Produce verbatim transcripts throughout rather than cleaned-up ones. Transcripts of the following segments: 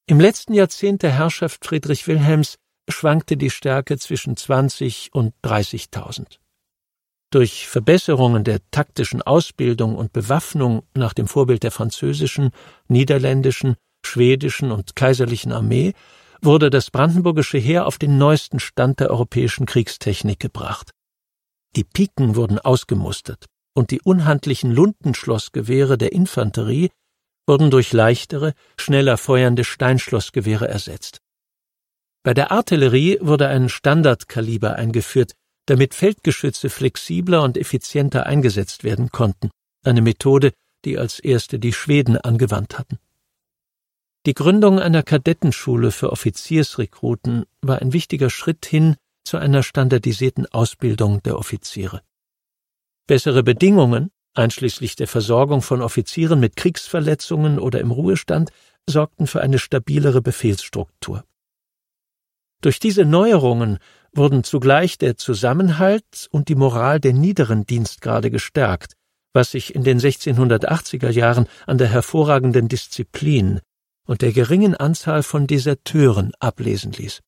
Im letzten Jahrzehnt der Herrschaft Friedrich Wilhelms schwankte die Stärke zwischen zwanzig und dreißigtausend. Durch Verbesserungen der taktischen Ausbildung und Bewaffnung nach dem Vorbild der französischen, niederländischen, schwedischen und kaiserlichen Armee wurde das brandenburgische Heer auf den neuesten Stand der europäischen Kriegstechnik gebracht. Die Piken wurden ausgemustert und die unhandlichen Lundenschlossgewehre der Infanterie wurden durch leichtere, schneller feuernde Steinschlossgewehre ersetzt. Bei der Artillerie wurde ein Standardkaliber eingeführt, damit Feldgeschütze flexibler und effizienter eingesetzt werden konnten, eine Methode, die als erste die Schweden angewandt hatten. Die Gründung einer Kadettenschule für Offiziersrekruten war ein wichtiger Schritt hin zu einer standardisierten Ausbildung der Offiziere. Bessere Bedingungen, einschließlich der Versorgung von Offizieren mit Kriegsverletzungen oder im Ruhestand, sorgten für eine stabilere Befehlsstruktur. Durch diese Neuerungen wurden zugleich der Zusammenhalt und die Moral der niederen Dienstgrade gestärkt, was sich in den sechzehnhundertachtziger Jahren an der hervorragenden Disziplin und der geringen Anzahl von Deserteuren ablesen ließ.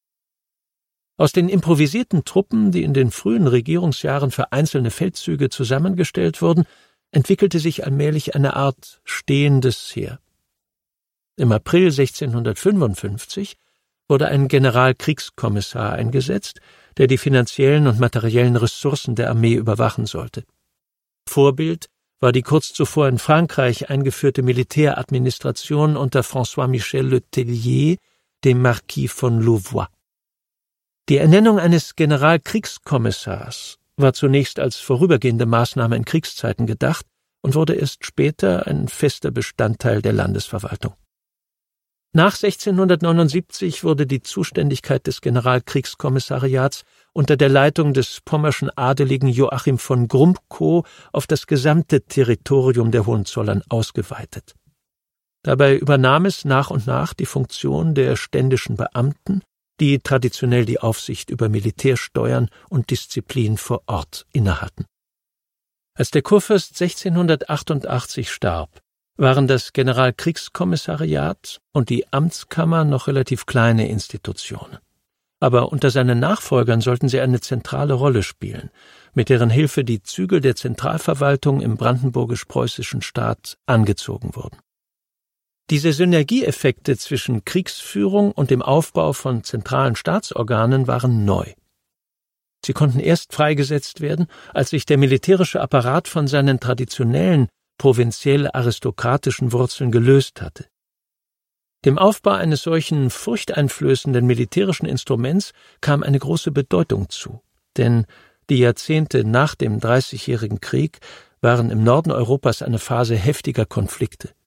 Aus den improvisierten Truppen, die in den frühen Regierungsjahren für einzelne Feldzüge zusammengestellt wurden, entwickelte sich allmählich eine Art stehendes Heer. Im April sechzehnhundertfünfundfünfzig wurde ein Generalkriegskommissar eingesetzt, der die finanziellen und materiellen Ressourcen der Armee überwachen sollte. Vorbild war die kurz zuvor in Frankreich eingeführte Militäradministration unter François-Michel Le Tellier, dem Marquis von Louvois. Die Ernennung eines Generalkriegskommissars war zunächst als vorübergehende Maßnahme in Kriegszeiten gedacht und wurde erst später ein fester Bestandteil der Landesverwaltung. Nach sechzehnhundertneunundsiebzig wurde die Zuständigkeit des Generalkriegskommissariats unter der Leitung des pommerschen Adeligen Joachim von Grumbkow auf das gesamte Territorium der Hohenzollern ausgeweitet. Dabei übernahm es nach und nach die Funktion der ständischen Beamten, die traditionell die Aufsicht über Militärsteuern und Disziplin vor Ort innehatten. Als der Kurfürst sechzehnhundertachtundachtzig starb, waren das Generalkriegskommissariat und die Amtskammer noch relativ kleine Institutionen. Aber unter seinen Nachfolgern sollten sie eine zentrale Rolle spielen, mit deren Hilfe die Zügel der Zentralverwaltung im brandenburgisch-preußischen Staat angezogen wurden. Diese Synergieeffekte zwischen Kriegsführung und dem Aufbau von zentralen Staatsorganen waren neu. Sie konnten erst freigesetzt werden, als sich der militärische Apparat von seinen traditionellen, provinziell-aristokratischen Wurzeln gelöst hatte. Dem Aufbau eines solchen furchteinflößenden militärischen Instruments kam eine große Bedeutung zu, denn die Jahrzehnte nach dem Dreißigjährigen Krieg waren im Norden Europas eine Phase heftiger Konflikte.